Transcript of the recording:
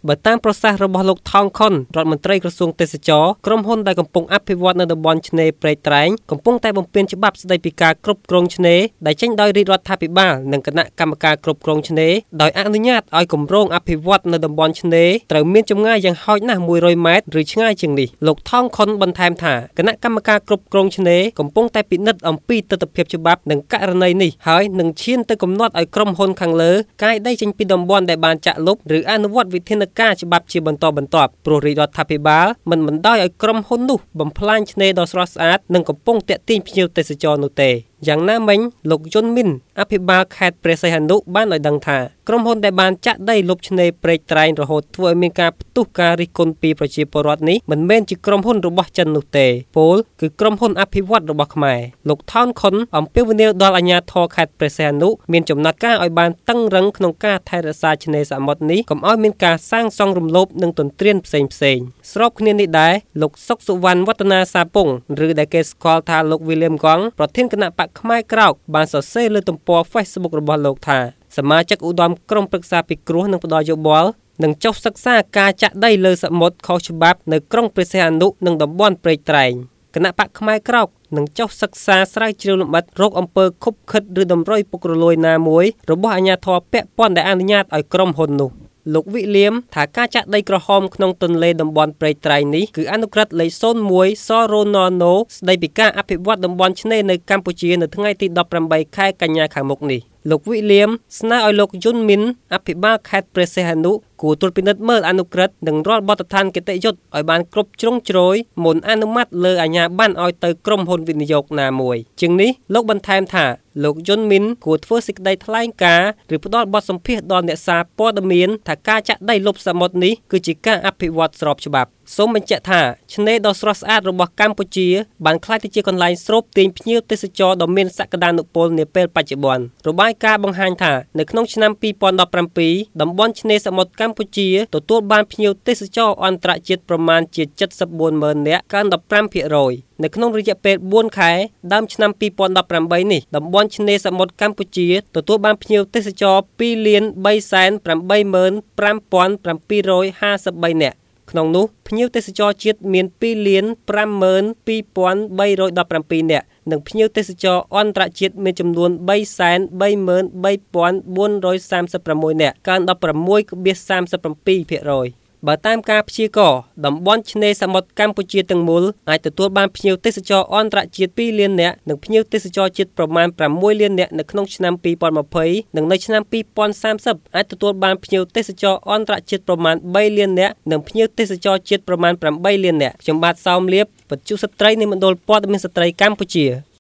បើតាមប្រសាសន៍របស់លោកថងខុនរដ្ឋមន្ត្រីក្រសួងទេសចរក្រុមហ៊ុនដែលកំពុងអភិវឌ្ឍនៅតំបន់ឆ្នេរព្រែកត្រែងកំពុងតែបំពេញច្បាប់ស្តីពីការគ្រប់គ្រងឆ្នេរដែលចេញដោយរាជរដ្ឋាភិបាលនិងគណៈកម្មការគ្រប់គ្រងឆ្នេរដោយអនុញ្ញាតឲ្យគម្រោងអភិវឌ្ឍនៅតំបន់ឆ្នេរត្រូវមានចម្ងាយយ៉ាងហោចណាស់100ម៉ែត្រឬឆ្ងាយជាងនេះលោកថងខុនបន្ថែមថាគណៈកម្មការគ្រប់គ្រងឆ្នេរកំពុងតែពិនិត្យអំពីទស្សនវិជ្ជាច្បាប់និងករណីនេះហើយនឹងឈានទៅកំណត់ឲ្យក្រុមហ៊ុនខាងលើកាយដីចេញពីតំបន់ដែលបានចាក់លុបឬអនុវត្តវិធានការច្បាប់ជាបន្តបន្ទាប់ព្រោះរាជរដ្ឋាភិបាលមិនបណ្ដោយឲ្យក្រុមហ៊ុននោះបំផ្លាញឆ្នេរដ៏ស្រស់ស្អាតនិងកំពុងទាក់ទាញភ្ញៀវទេសចរនោះទេយ៉ាងណាមិញលោកយុនមីនអភិបាលខេត្តព្រះសីហនុបានឲ្យដឹងថាក្រុមហ៊ុនដែលបានចាក់ដីលុបឆ្នេរព្រែកត្រែងរហូតធ្វើឲ្យមានការផ្ទុះការរិះគន់ពីប្រជាពលរដ្ឋនេះមិនមែនជាក្រុមហ៊ុនរបស់ចិននោះទេពោលគឺក្រុមហ៊ុនអភិវឌ្ឍរបស់ខ្មែរលោកថោនខុនអំពាវនាវដល់អាជ្ញាធរខេត្តព្រះសីហនុមានចំណាត់ការឲ្យបានតឹងរឹងក្នុងការថែរក្សាឆ្នេរសមុទ្រនេះកុំឲ្យមានការសាងសង់រំលោភនិងទន្ទ្រានផ្សេងស្របគ្នានេះដែរលោកសុកសុវណ្ណវឌ្ឍនាសាពងឬដែលគេស្គាល់ថាលោក William Gong ប្រធានគណៈបកខ្មែរក្រោកបានសរសេរលើទំព័រ Facebook របស់លោកថាសមាជិកឧត្តមក្រុមប្រឹក្សាពិគ្រោះនិងផ្ដល់យោបល់នឹងចុះសិក្សាការចាក់ដីលើសមុទ្រខុសច្បាប់នៅក្រុងព្រះសីហនុនិងតំបន់ព្រែកត្រែងគណៈបកខ្មែរក្រោកនឹងចុះសិក្សាស្រាវជ្រាវលម្អិតរកអំពើខុបខិតឬតម្រុយពុករលួយណាមួយរបស់អាជ្ញាធរពាក់ព័ន្ធដែលអនុញ្ញាតឲ្យក្រុមហ៊ុននោះលោកវិលៀមថាការចាក់ដីក្រហមក្នុងទន្លេតំបន់ព្រែកត្រែងនេះគឺអនុក្រឹត្យលេខ01សរណណូស្ដីពីការអភិវឌ្ឍតំបន់ឆ្នេរនៅកម្ពុជានៅថ្ងៃទី18ខែកញ្ញាខាងមុខនេះលោកវិលៀមស្នើឲ្យលោកយុនមីនអភិបាលខេត្តព្រះសីហនុគួរត្រួតពិនិត្យមើលអនុក្រឹត្យនិងរាល់បទដ្ឋានគតិយុត្តឲ្យបានគ្រប់ជ្រុងជ្រោយមុនអនុម័តលើអាជ្ញាប័ណ្ណឲ្យទៅក្រុមហ៊ុនវិនិយោគណាមួយជាងនេះលោកបន្ថែមថាលោកយុនមីនគួរធ្វើសេចក្តីថ្លែងការណ៍ឬផ្ដល់បទសម្ភាសន៍ដល់អ្នកសារព័ត៌មានថាការចាក់ដីលុបសមុទ្រនេះគឺជាការអភិវឌ្ឍស្របច្បាប់សូមបញ្ជាក់ថាឆ្នេរដ៏ស្រស់ស្អាតរបស់កម្ពុជាបានក្លាយទៅជាកន្លែងស្រូបទាញភ្ញៀវទេសចរដ៏មានសក្តានុពលនាពេលបច្ចុប្បន្នរបាយការណ៍បង្ហាញថានៅក្នុងឆ្នាំ2017តំបន់ឆ្នេរសមុទ្រកម្ពុជាទទួលបានភ្ញៀវទេសចរអន្តរជាតិប្រមាណជា74,000នាក់កើន 15% នៅក្នុងរយៈពេល4ខែដើមឆ្នាំ2018នេះតំបន់ឆ្នេរសមុទ្រកម្ពុជាទទួលបានភ្ញៀវទេសចរ 2,385,753 នាក់ក្នុងនោះភ្ញៀវទេសចរជាតិមាន 2,52,317 នាក់និងភ្ញៀវទេសចរអន្តរជាតិមានចំនួន 333,436 នាក់កើន 16.37% បើតាមការព្យាករណ៍តំបន់ឆ្នេរសមុទ្រកម្ពុជាទាំងមូលអាចទទួលបានភ្ញៀវទេសចរអន្តរជាតិ 2 លាននាក់និងភ្ញៀវទេសចរជាតិប្រមាណ 6 លាននាក់នៅក្នុងឆ្នាំ2020និងនៅឆ្នាំ2030អាចទទួលបានភ្ញៀវទេសចរអន្តរជាតិប្រមាណ 3 លាននាក់និងភ្ញៀវទេសចរជាតិប្រមាណ 8 លាននាក់ខ្ញុំបាទសោមលៀបវិទ្យុស្ត្រីនៃមណ្ឌលព័ត៌មានស្ត្រីកម្ពុជា